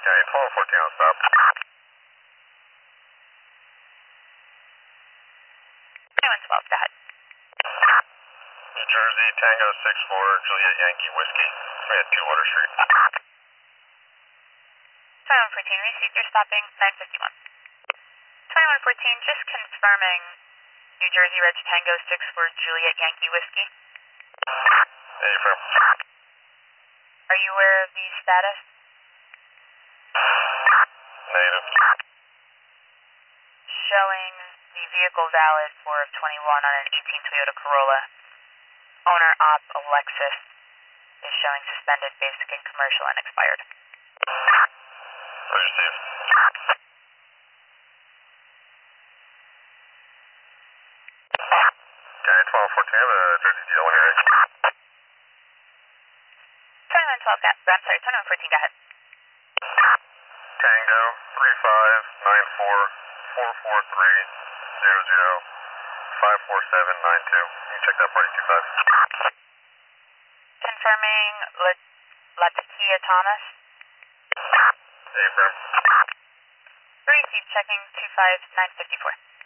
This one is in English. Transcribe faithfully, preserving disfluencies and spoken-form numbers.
Okay, twelve fourteen on stop. twenty-one twelve, go ahead. New Jersey, Tango six four, Juliet Yankee Whiskey. We're at two Water Street. twenty-one fourteen, received, you're stopping nine fifty-one. twenty-one fourteen, just confirming New Jersey Reg Tango six four, Juliet Yankee Whiskey. Hey, firm. Are you aware of the status? Negative. Showing the vehicle valid for twenty-one on an eighteen Toyota Corolla. Owner op Alexis is showing suspended, basic and commercial, and expired. Please receive. Okay, twelve fourteen, I have a Jersey deal when you're ready. twenty-one twelve, go, I'm sorry, twenty-one fourteen, go ahead. Tango three five nine four four four three zero zero five four seven nine two. You can check that party two five. Confirming La- Latakia Thomas. Hey, firm. Receive, checking two five nine fifty-four.